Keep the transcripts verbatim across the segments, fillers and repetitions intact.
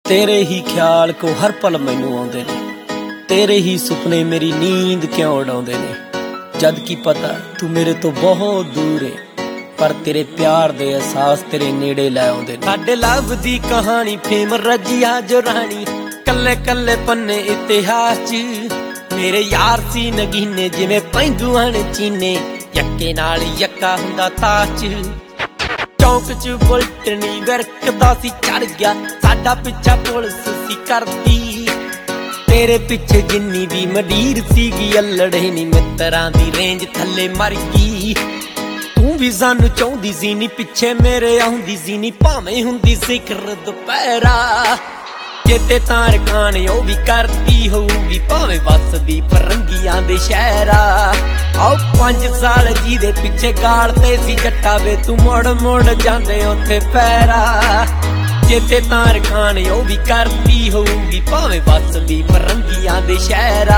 तेरे ही ख्याल को हर पल मैनू आउंदे ने, तेरे ही सुपने मेरी नींद क्यों उड़ाउंदे ने। जद की पता तू मेरे तो बहुत दूर है, पर तेरे प्यार दे एहसास तेरे नेड़े लै आउंदे ने। साडे लव दी कहानी फेम रजिया जो रानी, कल्ले कल्ले पन्ने इतिहास च मेरे यार सी नगीने जिवें पैंदूआं ने चीने, यक्के नाल यक्का हुंदा ताश च। चौंक च बुलट नी विरकदा सी चढ़ गया, साडा पिछा पुलिस सी करदी। तेरे पिछे जिन्नी भी मंडीर सीगी अल्लड़े नी, मित्तरां दी रेंज थल्ले मर गई। तू भी सानू चाहुंदी सी नी, पिछे मेरे आउंदी सी नी, भावें हुंदी सिखर दुपहरा। चेते तार खाने ओ भी करदी होऊगी, भावें वसदी फरंगियां दे शहरा। आओ पंज साल जी दे पिछे गालते सी जट्टा वे, तू मुड़ मुड़ जांदे उत्थे पैरा। चेते तार खाने ओ भी करदी होऊगी, भावें वसदी फरंगियां दे शहरा।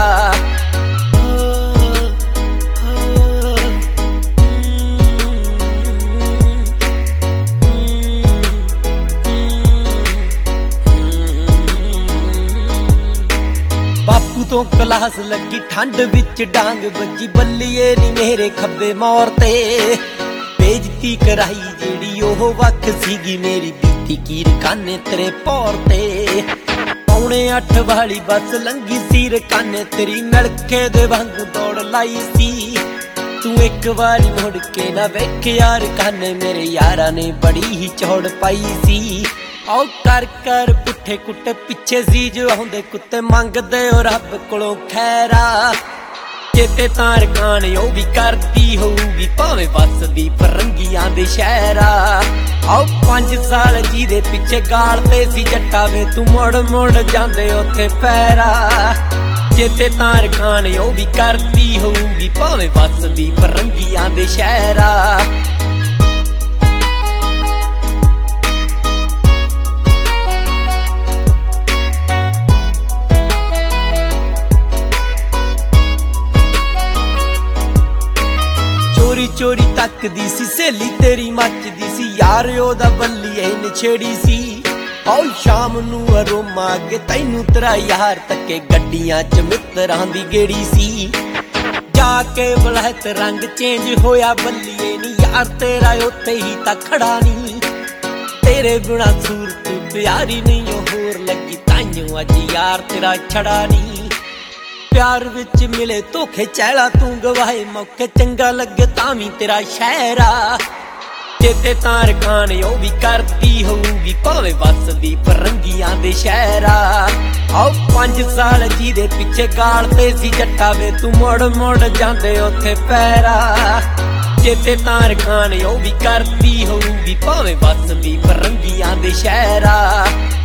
बापू तो क्लास लगी ठंड विच डांग बजी, बल्लिए नी मेरे खब्बे मोर ते। बेइज्जती कराई जेड़ी ओह वक्त सीगी, मेरी बीती कीर खाने तेरे पौर ते। पौने अठ वाली बस लंघी सीर काने, तेरी नलके दे वांगू दौड़ लाई सी। तू एक बारी मुड़ के ना वेख यार खाने, मेरे यारा ने बड़ी ही चौड़ पाई सी। आओ कर कर पुट्ठे कुट्टे पिछे सी जो आउंदे कुत्ते, मंगदे ओ रब कोलों खैरा। चेते तार खाने ओ भी करदी होऊगी, भावें वसदी फरंगियां दे शहरा। आओ पंज साल जी दे पिछे गालते सी जट्टा वे, तू मुड़ मुड़ जांदे उत्थे पैरा। चेते तार खाने ओ भी करदी होऊगी, भावें वसदी फरंगियां दे शहरा। चोरी चोरी तकदी सी सहेली तेरी मचदी सी, यार ओदा बल्लीए नछेड़ी सी। आओ शाम नू अरोमा अगे तैनू तेरा यार तके, गड्डियां च मित्तरां दी गेड़ी सी। जाके बलहत रंग चेंज होया बल्लीए नी, यार तेरा उत्थे ही तां खड़ा नी। तेरे बिना सूरत प्यारी नहीं होर लगी, ताइयों अज यार तेरा छड़ा नी। प्यार विच मिले धोखे चैला तू गवाए मौके, चंगा लगे तावी तेरा शहरा। चेते तार खाने ओ भी करदी होऊगी, भावें वसदी फरंगियां दे शहरा। आओ पंज साल जी दे पिछे गालते सी जट्टा वे, तू मुड़ मुड़ जांदे उत्थे पैरा। चेते तार खाने ओ भी करदी होऊगी, भावें वसदी फरंगियां दे शहरा।